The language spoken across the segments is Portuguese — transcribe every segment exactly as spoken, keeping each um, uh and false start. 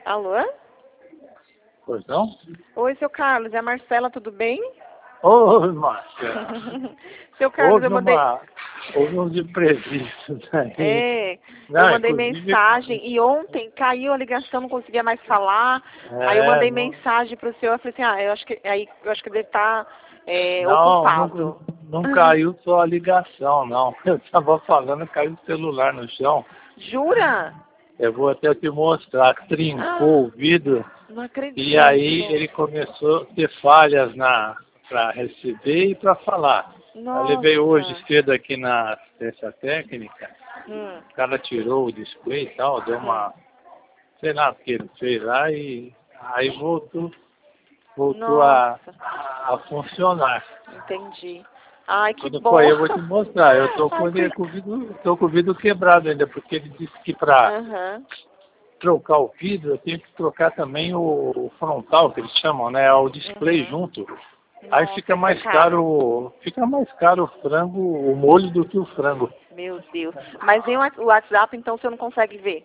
Alô? Pois não? Oi, seu Carlos, é a Marcela, tudo bem? Oi, Márcia. Seu Carlos, Houve, eu mandei... uma, houve uns imprevistos aí. É, Não, eu mandei inclusive... mensagem e ontem caiu a ligação, não conseguia mais falar. É, Aí eu mandei não, mensagem pro senhor, eu falei assim, ah, eu acho que, aí, eu acho que ele tá é, não, não, ocupado. não caiu só a ligação, não. Eu estava falando, caiu o celular no chão. Jura? Eu vou até te mostrar, trincou o vidro. Não acredito. E aí ele começou a ter falhas na para receber e para falar. Eu levei hoje Nossa. cedo aqui na assistência técnica, Hum. o cara tirou o display e tal, deu uma, Hum. sei lá o que ele fez lá e aí voltou, voltou a, Nossa. a funcionar. Entendi. Ai, que Quando bom. for eu vou te mostrar, eu tô com, Ai, ele, que... com, o vidro, tô com o vidro quebrado ainda, porque ele disse que para Aham. trocar o vidro eu tenho que trocar também o, o frontal, que eles chamam, né? O display Uhum. junto. Aí Nossa, fica isso é mais caro. caro, fica mais caro o frango, o molho do que o frango. Meu Deus. Mas em o WhatsApp, então, você não consegue ver?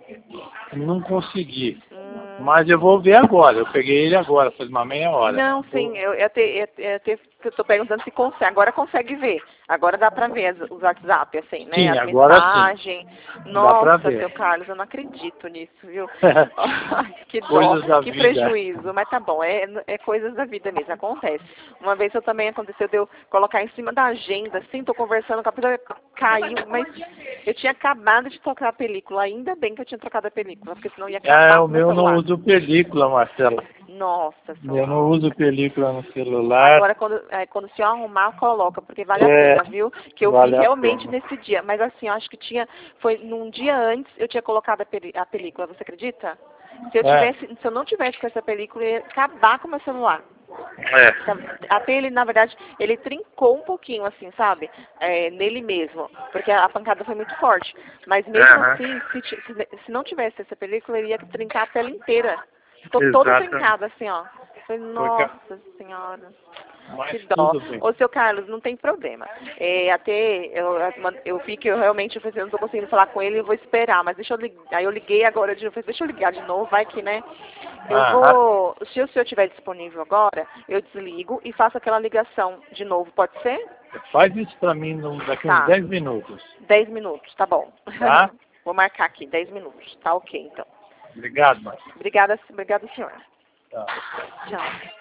Não consegui. Hum. Mas eu vou ver agora. Eu peguei ele agora, faz uma meia hora. Não, Vou- sim, eu, eu, te, eu, eu, te, eu tô perguntando se consegue. Agora consegue ver. Agora dá pra ver as, os WhatsApp, assim, né? Sim, As agora sim. mensagens. Dá pra Nossa, ver. seu Carlos, eu não acredito nisso, viu? Ai, que dó, Coisas da que vida. prejuízo. Mas tá bom, é, é coisas da vida mesmo, acontece. Uma vez eu também aconteceu de eu colocar em cima da agenda, assim, tô conversando com a pessoa, caiu, mas eu tinha acabado de trocar a película. Ainda bem que eu tinha trocado a película, porque senão ia É, acabar o com o meu meu não celular. uso película, Marcela. Nossa Eu senhora. não uso película no celular. Agora, quando, é, quando o senhor arrumar, coloca, porque vale a É, pena, viu? Que eu vi vale a realmente pena. nesse dia. Mas assim, eu acho que tinha, foi num dia antes, eu tinha colocado a, peli, a película, você acredita? Se eu É, tivesse, se eu não tivesse com essa película, eu ia acabar com o meu celular. é. Até ele, na verdade, ele trincou um pouquinho, assim, sabe? É, nele mesmo, porque a pancada foi muito forte. Mas mesmo Aham. assim, se, ti- se, se não tivesse essa película, ele ia trincar a tela inteira. Ficou toda Exatamente. trincada, assim, ó. Falei, Porque, nossa senhora. Que mas dó. tudo bem. Ô, seu Carlos, não tem problema. É, até eu, eu vi que eu realmente eu falei, assim, eu não estou conseguindo falar com ele, eu vou esperar. Mas deixa eu ligar. Aí eu liguei agora de novo, falei, deixa eu ligar de novo, vai que, né? Eu Aham. vou, se o senhor estiver disponível agora, eu desligo e faço aquela ligação de novo, pode ser? Faz isso pra mim no- daqui uns Tá. dez minutos, Dez minutos, tá bom. tá? Vou marcar aqui, dez minutos. Tá ok, então. Obrigado, Márcio. Obrigada, obrigada, senhor. Tá. Tchau.